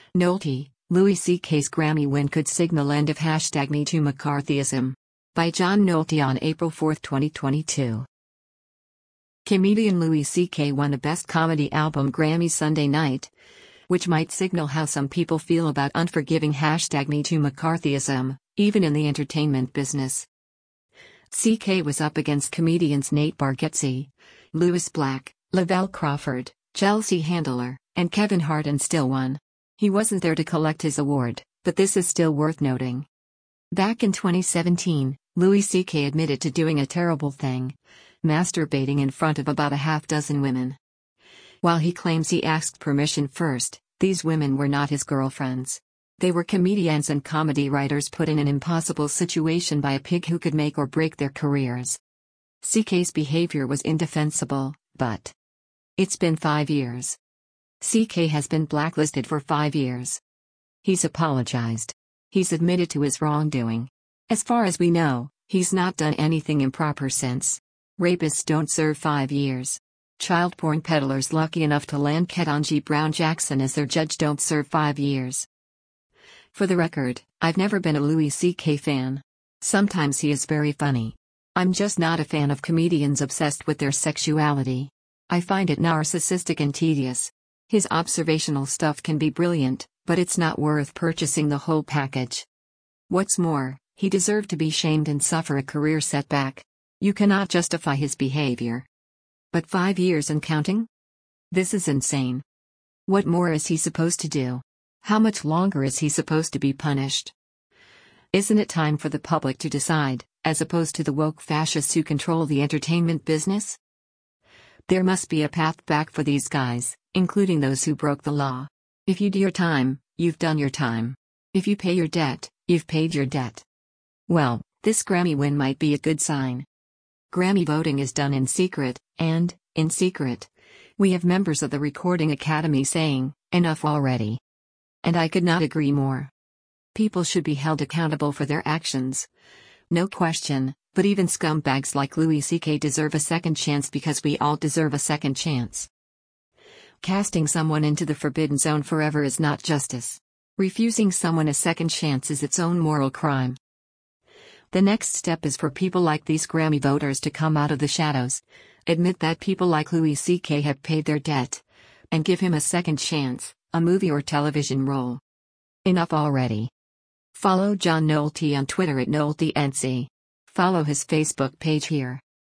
Nolte, Louis C.K.'s Grammy win could signal end of #MeToo McCarthyism. By John Nolte on April 4, 2022. Comedian Louis C.K. won a Best Comedy Album Grammy Sunday night, which might signal how some people feel about unforgiving #MeToo McCarthyism, even in the entertainment business. C.K. was up against comedians Nate Bargatze, Lewis Black, Lavelle Crawford, Chelsea Handler, and Kevin Hart and still won. He wasn't there to collect his award, but this is still worth noting. Back in 2017, Louis C.K. admitted to doing a terrible thing, masturbating in front of about a half-dozen women. While he claims he asked permission first, these women were not his girlfriends. They were comedians and comedy writers put in an impossible situation by a pig who could make or break their careers. C.K.'s behavior was indefensible, but it's been 5 years. C.K. has been blacklisted for 5 years. He's apologized. He's admitted to his wrongdoing. As far as we know, he's not done anything improper since. Rapists don't serve 5 years. Child porn peddlers lucky enough to land Ketanji Brown Jackson as their judge don't serve 5 years. For the record, I've never been a Louis C.K. fan. Sometimes he is very funny. I'm just not a fan of comedians obsessed with their sexuality. I find it narcissistic and tedious. His observational stuff can be brilliant, but it's not worth purchasing the whole package. What's more, he deserved to be shamed and suffer a career setback. You cannot justify his behavior. But 5 years and counting? This is insane. What more is he supposed to do? How much longer is he supposed to be punished? Isn't it time for the public to decide, as opposed to the woke fascists who control the entertainment business? There must be a path back for these guys, including those who broke the law. If you do your time, you've done your time. If you pay your debt, you've paid your debt. Well, this Grammy win might be a good sign. Grammy voting is done in secret, and, in secret, we have members of the Recording Academy saying, "Enough already." And I could not agree more. People should be held accountable for their actions. No question, but even scumbags like Louis C.K. deserve a second chance because we all deserve a second chance. Casting someone into the forbidden zone forever is not justice. Refusing someone a second chance is its own moral crime. The next step is for people like these Grammy voters to come out of the shadows, admit that people like Louis C.K. have paid their debt, and give him a second chance, a movie or television role. Enough already. Follow John Nolte on Twitter @NolteNC. Follow his Facebook page here.